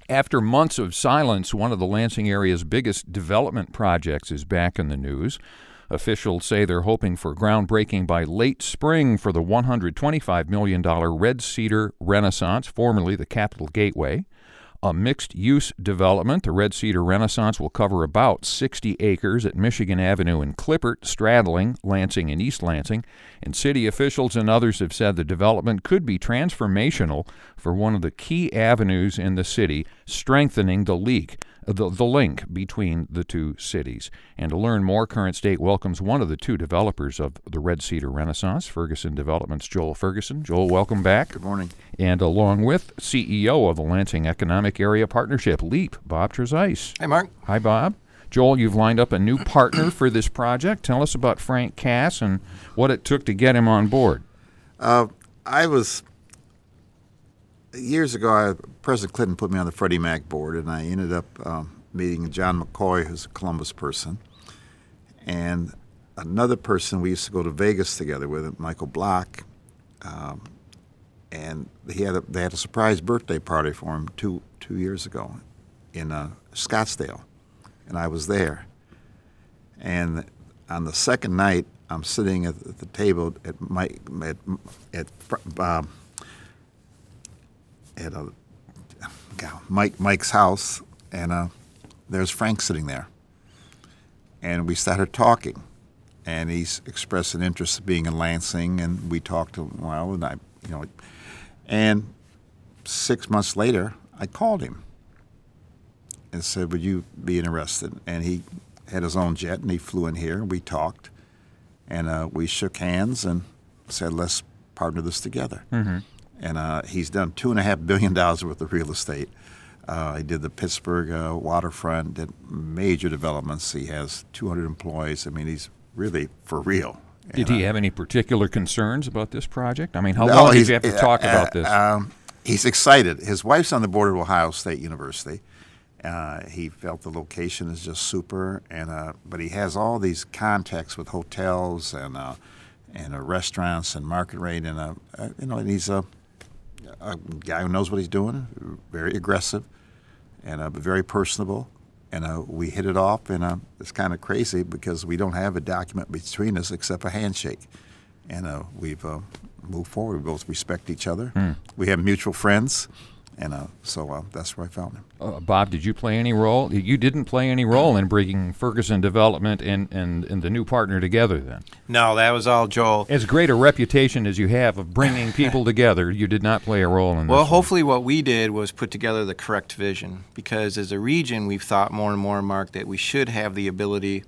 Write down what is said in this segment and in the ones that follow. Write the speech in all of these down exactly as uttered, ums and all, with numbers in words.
After months of silence, one of the Lansing area's biggest development projects is back in the news. Officials say they're hoping for groundbreaking by late spring for the one hundred twenty-five million dollars Red Cedar Renaissance, formerly the Capitol Gateway. A mixed-use development, the Red Cedar Renaissance will cover about sixty acres at Michigan Avenue in Clippert, straddling Lansing and East Lansing. And city officials and others have said the development could be transformational for one of the key avenues in the city, strengthening the leak, the, the link between the two cities. And to learn more, Current State welcomes one of the two developers of the Red Cedar Renaissance, Ferguson Development's Joel Ferguson. Joel, welcome back. Good morning. And along with C E O of the Lansing Economic Area Partnership, LEAP, Bob Trezise. Hey, Mark. Hi, Bob. Joel, you've lined up a new partner for this project. Tell us about Frank Cass and what it took to get him on board. Uh, I was, years ago, I, President Clinton put me on the Freddie Mac board, and I ended up um, meeting John McCoy, who's a Columbus person, and another person we used to go to Vegas together with, Michael Block, um, and he had a, they had a surprise birthday party for him two two years ago in uh, Scottsdale. And I was there. And on the second night, I'm sitting at the table at Mike at at um, at a, Mike Mike's house, and uh, there's Frank sitting there. And we started talking, and he's expressed an interest in being in Lansing, and we talked a while, and I, you know, and six months later, I called him and said, would you be interested? And he had his own jet, and he flew in here, and we talked, and uh, we shook hands and said, let's partner this together. Mm-hmm. And uh, he's done two and a half billion dollars worth of real estate. Uh, he did the Pittsburgh uh, waterfront, did major developments. He has two hundred employees. I mean, he's really for real. Did and, he uh, have any particular concerns about this project? I mean, how no, long did you have to uh, talk uh, about this? Um, he's excited. His wife's on the board of Ohio State University. Uh, he felt the location is just super, and uh, but he has all these contacts with hotels and uh, and uh, restaurants and market rate, and uh, uh, you know, and he's a, a guy who knows what he's doing, very aggressive, and uh, very personable, and uh, we hit it off, and uh, it's kind of crazy because we don't have a document between us except a handshake, and uh, we've uh, moved forward. We both respect each other. Mm. We have mutual friends. And uh, so uh, that's where I found him. Uh, Bob, did you play any role? You didn't play any role in bringing Ferguson Development and, and, and the new partner together then? No, that was all Joel. As great a reputation as you have of bringing people together, you did not play a role in this. Well, hopefully what we did was put together the correct vision, because as a region we've thought more and more, Mark, that we should have the ability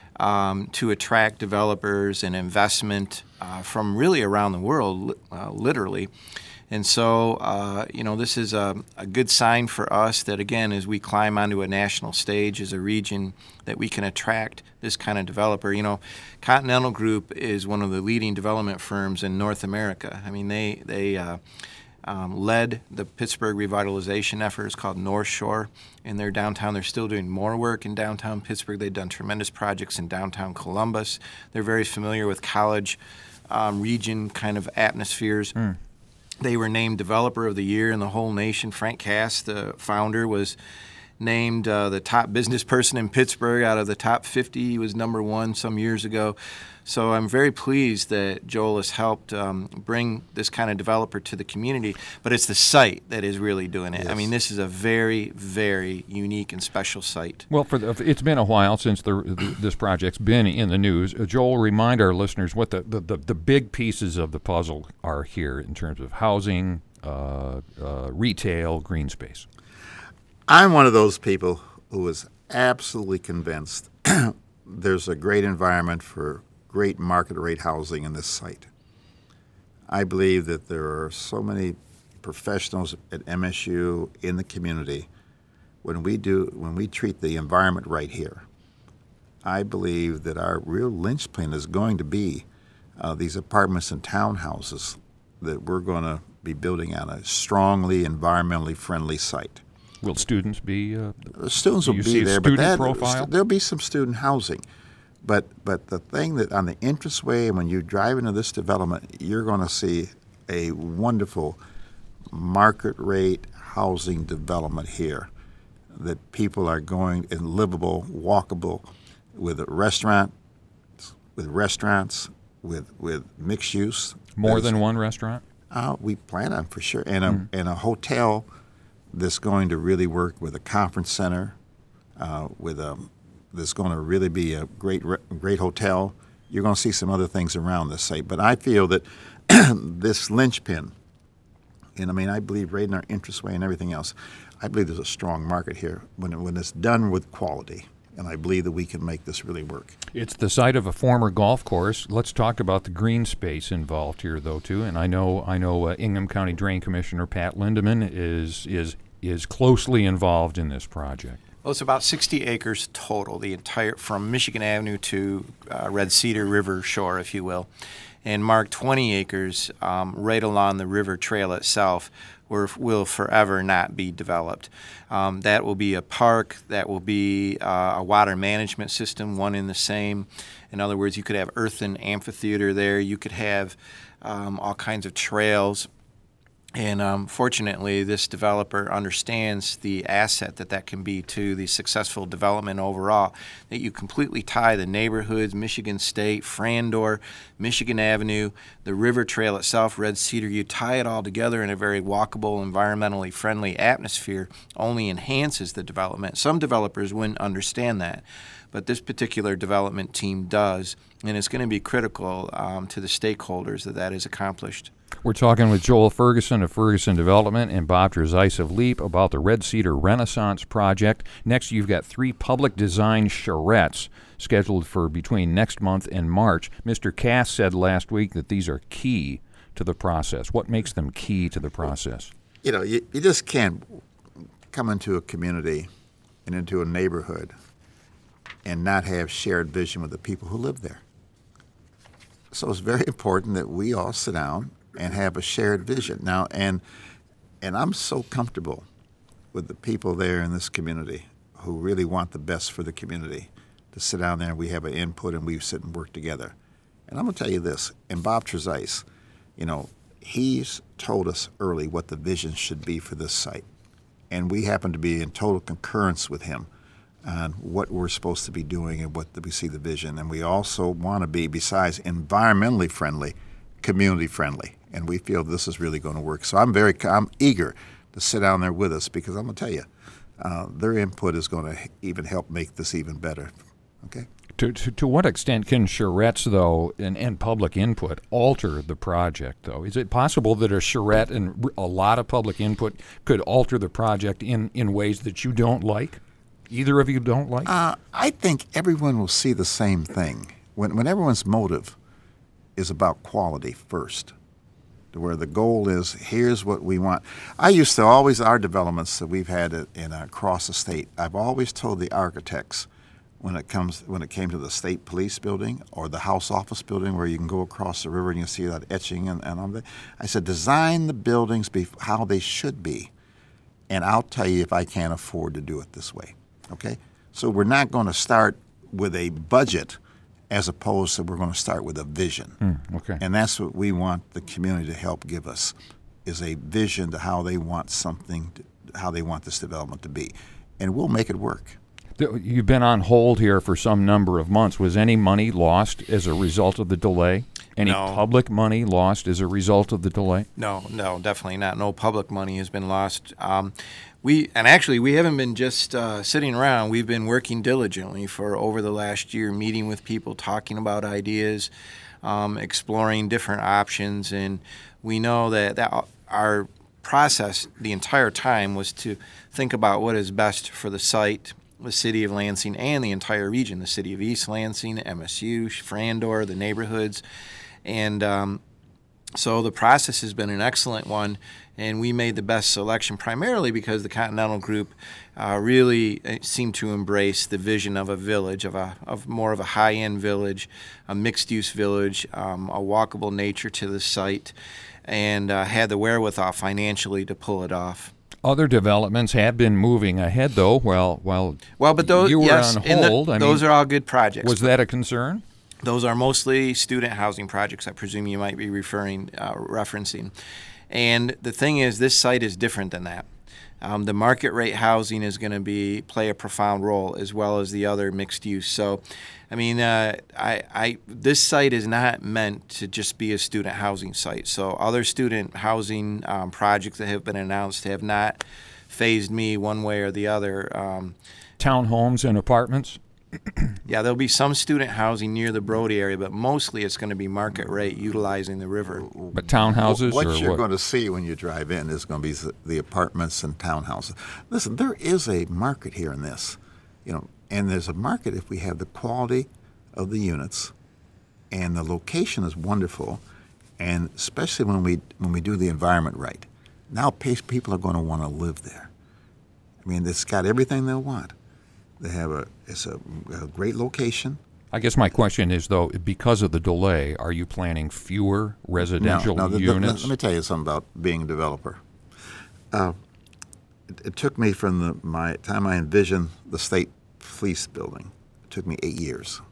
um, to attract developers and investment uh, from really around the world, uh, literally. And so, uh, you know, this is a, a good sign for us that, again, as we climb onto a national stage as a region, that we can attract this kind of developer. You know, Continental Group is one of the leading development firms in North America. I mean, they, they uh, um, led the Pittsburgh revitalization effort. It's called North Shore in their downtown. They're still doing more work in downtown Pittsburgh. They've done tremendous projects in downtown Columbus. They're very familiar with college um, region kind of atmospheres. Mm. They were named Developer of the Year in the whole nation. Frank Cass, the founder, was named uh, the top business person in Pittsburgh out of the top fifty. He was number one some years ago. So I'm very pleased that Joel has helped um, bring this kind of developer to the community. But it's the site that is really doing it. Yes. I mean, this is a very, very unique and special site. Well, for the, it's been a while since the, the, this project's been in the news. Uh, Joel, remind our listeners what the, the, the, the big pieces of the puzzle are here in terms of housing, uh, uh, retail, green space. I'm one of those people who is absolutely convinced there's a great environment for great market rate housing in this site. I believe that there are so many professionals at M S U in the community. When we do, when we treat the environment right here, I believe that our real linchpin is going to be uh, these apartments and townhouses that we're going to be building on a strongly environmentally friendly site. Will students be? Uh, students will you be see there, a but student that, profile? there'll be some student housing. But but the thing that on the entranceway, and when you drive into this development, you're going to see a wonderful market rate housing development here that people are going in livable, walkable, with a restaurant, with restaurants, with with mixed use. More There's- than one restaurant? Uh, we plan on for sure, and a Mm. and a hotel that's going to really work with a conference center, uh, with a that's going to really be a great re- great hotel. You're going to see some other things around this site, but I feel that this linchpin, and I mean I believe right in our interest way and everything else, I believe there's a strong market here when it, when it's done with quality, and I believe that we can make this really work. It's the site of a former golf course. Let's talk about the green space involved here, though, too. And I know, I know, uh, Ingham County Drain Commissioner Pat Lindeman is is is closely involved in this project. Well, it's about sixty acres total, the entire from Michigan Avenue to uh, Red Cedar River shore, if you will, and mark twenty acres um, right along the river trail itself, where will forever not be developed. Um, that will be a park. That will be uh, a water management system, one in the same. In other words, you could have earthen amphitheater there. You could have um, all kinds of trails. And um, fortunately, this developer understands the asset that that can be to the successful development overall, that you completely tie the neighborhoods, Michigan State, Frandor, Michigan Avenue, the river trail itself, Red Cedar, you tie it all together in a very walkable, environmentally friendly atmosphere, only enhances the development. Some developers wouldn't understand that, but this particular development team does, and it's going to be critical um, to the stakeholders that that is accomplished. We're talking with Joel Ferguson of Ferguson Development and Bob Trezise of LEAP about the Red Cedar Renaissance Project. Next, you've got three public design charrettes scheduled for between next month and March. Mister Cass said last week that these are key to the process. What makes them key to the process? You know, you, you just can't come into a community and into a neighborhood and not have shared vision with the people who live there. So it's very important that we all sit down and have a shared vision. Now, and and I'm so comfortable with the people there in this community who really want the best for the community to sit down there and we have an input and we sit and work together. And I'm going to tell you this, and Bob Trezise, you know, he's told us early what the vision should be for this site. And we happen to be in total concurrence with him on what we're supposed to be doing and what we see the vision. And we also want to be, besides environmentally friendly, community friendly. And we feel this is really going to work. So I'm very, I'm eager to sit down there with us because I'm going to tell you, uh, their input is going to even help make this even better. Okay? To, to, to what extent can charrettes, though, and, and public input alter the project, though? Is it possible that a charrette and a lot of public input could alter the project in, in ways that you don't like? Either of you don't like? Uh, I think everyone will see the same thing. When, when everyone's motive is about quality first, to where the goal is, here's what we want. I used to always, our developments that we've had in uh, across the state, I've always told the architects when it comes when it came to the state police building or the house office building where you can go across the river and you see that etching and, and all that, I said, design the buildings be how they should be, and I'll tell you if I can't afford to do it this way. Okay? So we're not going to start with a budget as opposed to we're going to start with a vision. Mm, okay. And that's what we want the community to help give us, is a vision to how they want something, to, how they want this development to be. And we'll make it work. You've been on hold here for some number of months. Was any money lost as a result of the delay? Any No. public money lost as a result of the delay? No, no, definitely not. No public money has been lost. Um, we and actually we haven't been just uh, sitting around. We've been working diligently for over the last year, meeting with people, talking about ideas, um, exploring different options, and we know that that our process the entire time was to think about what is best for the site, the city of Lansing, and the entire region, the city of East Lansing, M S U, Frandor, the neighborhoods. And um, so the process has been an excellent one, and we made the best selection primarily because the Continental Group uh, really seemed to embrace the vision of a village, of a of more of a high-end village, a mixed-use village, um, a walkable nature to the site, and uh, had the wherewithal financially to pull it off. Other developments have been moving ahead, though. Well, well, Well, but those you were yes, on and the- hold. I those mean, are all good projects. was that a concern? Those are mostly student housing projects, I presume you might be referring, uh, referencing. And the thing is, this site is different than that. Um, the market rate housing is going to be play a profound role, as well as the other mixed use. So, I mean, uh, I, I this site is not meant to just be a student housing site. So, other student housing um, projects that have been announced have not phased me one way or the other. Um, Townhomes and apartments? Yeah, there'll be some student housing near the Brody area, but mostly it's going to be market rate utilizing the river. But townhouses What or you're what? going to see when you drive in is going to be the- the apartments and townhouses. Listen, there is a market here in this, you know, and there's a market if we have the quality of the units, and the location is wonderful, and especially when we when we do the environment right. Now pe- people are going to want to live there. I mean, it's got everything they'll want. They have a it's a, a great location. I guess my question is, though, because of the delay, are you planning fewer residential no, no, the- the- units? let me tell you something about being a developer. Uh, it, it took me from the my time I envisioned the state police building. It took me eight years.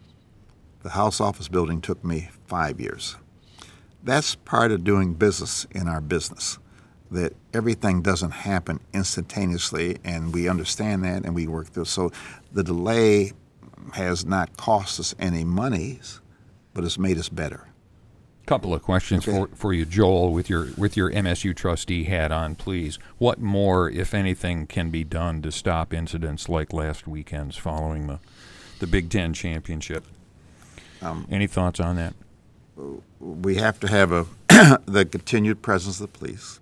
The House office building took me five years. That's part of doing business in our business. That everything doesn't happen instantaneously, and we understand that, and we work through. So the delay has not cost us any monies, but it's made us better. Couple of questions Okay. for, for you, Joel, with your with your M S U trustee hat on, please. What more, if anything, can be done to stop incidents like last weekend's following the, the Big Ten championship? Um, Any thoughts on that? We have to have a the continued presence of the police.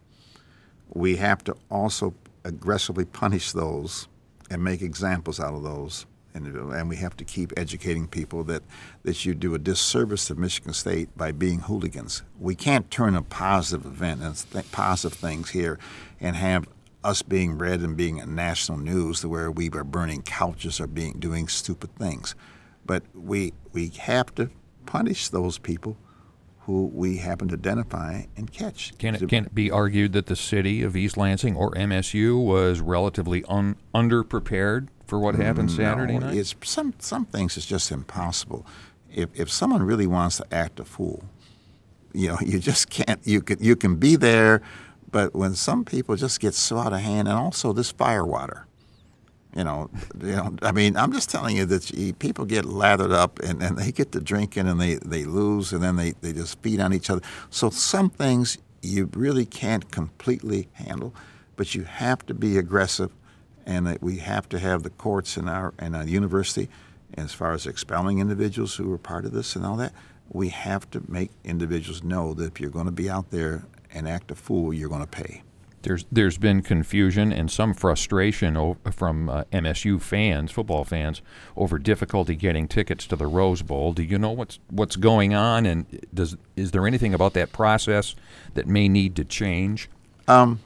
We have to also aggressively punish those and make examples out of those. And, and we have to keep educating people that, that you do a disservice to Michigan State by being hooligans. We can't turn a positive event and th- positive things here and have us being read and being in national news to where we are burning couches or being doing stupid things. But we we have to punish those people who we happen to identify and catch. Can it, can it be argued that the city of East Lansing or M S U was relatively un, underprepared for what happened Saturday No, night? It's some some things it's just impossible. If if someone really wants to act a fool, you know, you just can't. You can you can be there, but when some people just get so out of hand, and also this firewater. You know, you know. I mean, I'm just telling you that you, people get lathered up, and, and they get to drinking, and they, they lose, and then they, they just feed on each other. So some things you really can't completely handle, but you have to be aggressive, and that we have to have the courts in our in our university, as far as expelling individuals who are part of this and all that. We have to make individuals know that if you're going to be out there and act a fool, you're going to pay. There's there's been confusion and some frustration o- from uh, M S U fans, football fans, over difficulty getting tickets to the Rose Bowl. Do you know what's what's going on, and does is there anything about that process that may need to change? Um,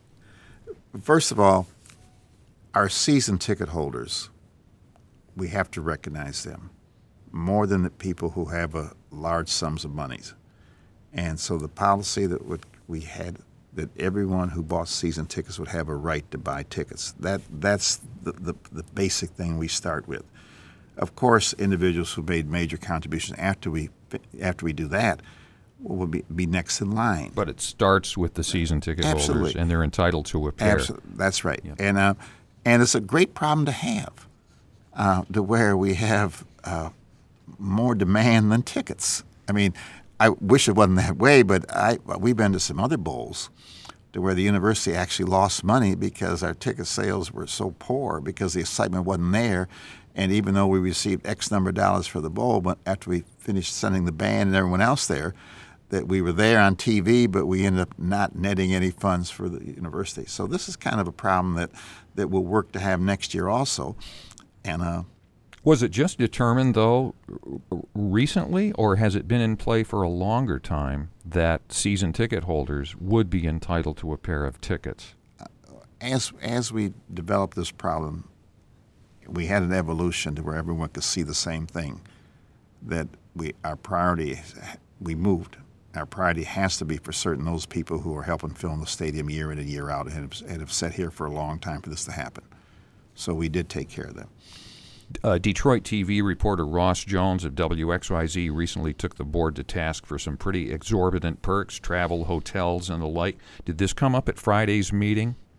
first of all, our season ticket holders, we have to recognize them more than the people who have a large sums of monies. And so the policy that would, we had, that everyone who bought season tickets would have a right to buy tickets. That that's the, the, the basic thing we start with. Of course, individuals who made major contributions after we after we do that will be, be next in line. But it starts with the season ticket holders, Absolutely. and they're entitled to a pair. Absolutely, that's right. Yeah. And uh, and it's a great problem to have, uh, to where we have uh, more demand than tickets. I mean, I wish it wasn't that way, but I we've been to some other bowls to where the university actually lost money because our ticket sales were so poor because the excitement wasn't there. And even though we received X number of dollars for the bowl, but after we finished sending the band and everyone else there, that we were there on T V, but we ended up not netting any funds for the university. So this is kind of a problem that, that we'll work to have next year also. And uh, Was it just determined, though, recently, or has it been in play for a longer time that season ticket holders would be entitled to a pair of tickets? as as we developed this problem, we had an evolution to where everyone could see the same thing. That we our priority we moved. Our priority has to be for certain those people who are helping fill in the stadium year in and year out and have, and have sat here for a long time for this to happen. So we did take care of them. Uh, Detroit T V reporter Ross Jones of W X Y Z recently took the board to task for some pretty exorbitant perks, travel, hotels, and the like. Did this come up at Friday's meeting?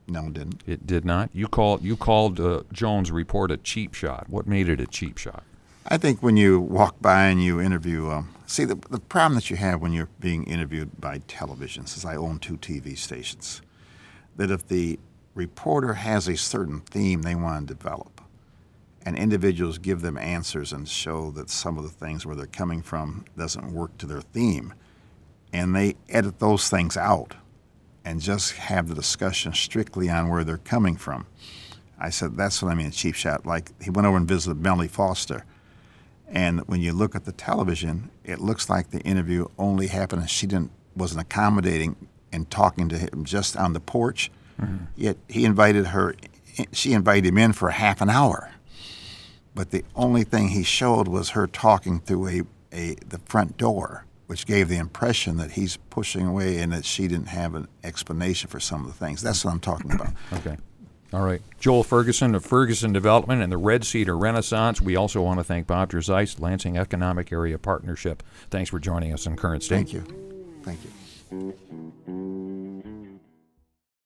No, it didn't. It did not. You called you called uh, Jones' report a cheap shot. What made it a cheap shot? I think when you walk by and you interview, um, see, the, the problem that you have when you're being interviewed by television, since I own two T V stations, that if the reporter has a certain theme they want to develop, and individuals give them answers and show that some of the things where they're coming from doesn't work to their theme, and they edit those things out and just have the discussion strictly on where they're coming from. I said, that's what I mean, a cheap shot. Like, he went over and visited Melanie Foster. And when you look at the television, it looks like the interview only happened and she didn't wasn't accommodating and talking to him just on the porch. Mm-hmm. Yet he invited her, she invited him in for half an hour. But the only thing he showed was her talking through a, a the front door, which gave the impression that he's pushing away and that she didn't have an explanation for some of the things. That's what I'm talking about. Okay. All right. Joel Ferguson of Ferguson Development and the Red Cedar Renaissance. We also want to thank Bob Drzejs, Lansing Economic Area Partnership. Thanks for joining us in Current State. Thank you. Thank you.